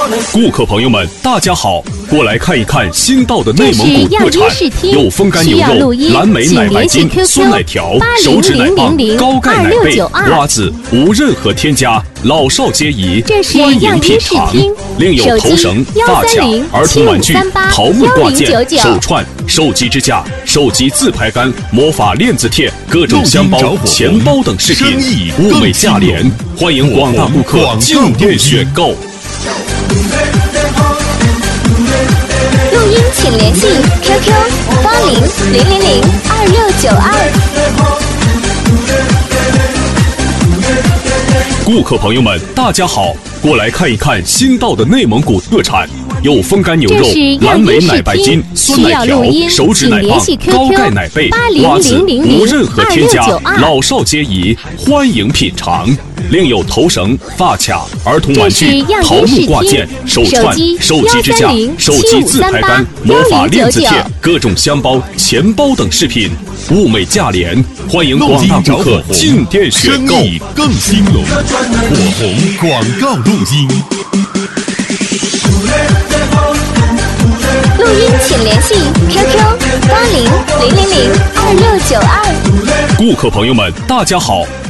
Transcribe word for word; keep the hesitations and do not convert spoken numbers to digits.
顾客朋友们，大家好，过来看一看新到的内蒙古特产，有风干牛肉、蓝莓奶白筋、酸奶条、手指奶棒、高钙奶贝、瓜子，无任何添加，老少皆宜，欢迎品尝。另有头绳、发卡、儿童玩具、桃木挂件、手串、手机支架、手机自拍杆、魔法链子贴、各种香包、钱包等饰品，物美价廉，欢迎广大顾客进店选购。 录音请联系 Q Q 八零零零零二六九二。 顾客朋友们，大家好，过来看一看新到的内蒙古特产，有风干牛肉、蓝莓奶白筋、酸奶条、手指奶棒、高钙奶贝、瓜子，无任何添加，老少皆宜，欢迎品尝。另有头绳、发卡、儿童玩具、桃木挂件、手串、手机支架、手机自拍杆、魔法链子贴、各种香包、钱包等饰品，物美价廉，欢迎广大顾客进店选购。 生意更兴隆，火红广告录音。 录音请联系 Q Q 八零零零零二六九二。 顾客朋友们，大家好，